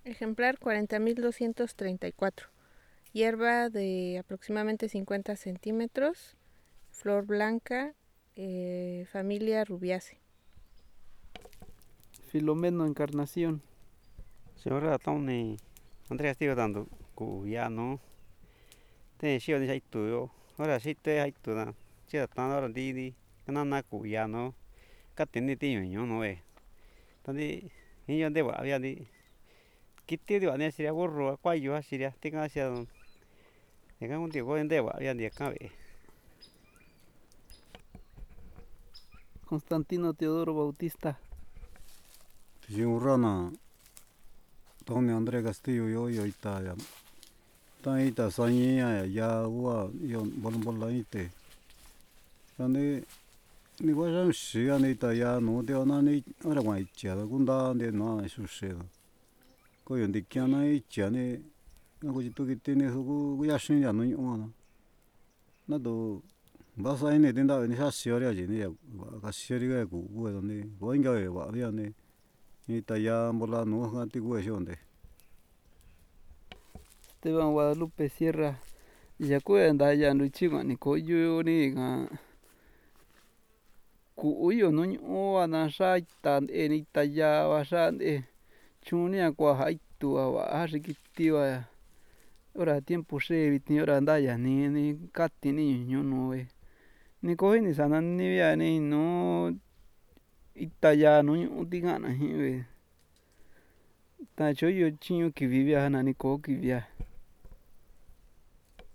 Ejemplar 40.234. Hierba de aproximadamente 50 centímetros. Flor blanca. Familia Rubiaceae. Filomeno Encarnación. Señora Tony, Andrea Stigo dando cuyano. Te shio ni sai tuyo. Ora si te hai tu na. Chia tan ora di nana cuyano. Katini ti yo no ve. Tandi yo de va había di. Kiti di va ne siria burro kwa yo siria tinga sia. Tenga un tío de va había di acá ve. Constantino Teodoro Bautista. Yurana Tony Andrea Castillo yo ita. Ta ita saña ya ua yo bola ite. Tandi ni guajan shia ni ta ya no de ona ni ora guai chia gunda de no su she. Ko yo ndikiana i chia ni na ko jitu kitini su ya shin ya no ona. Na do basa ini tinda ni sa shioria ji ni ya ka shiori ga ku ni go inga wa ya ni ita ya bola no ga ti gue shonde. Esteban Guadalupe Sierra. Yakuya ndaya nuchiga ni koyo ni ga kuyo no o ana shaita eni taya wa shande chunia kwa haitu wa rikitiwa ora tiempo she viti ora ndaya ni kati ni ñuno ni ko ni sana ni ya ni no itaya no utigana hi ve ta choyo chinyo ki vivia na ni ko ki via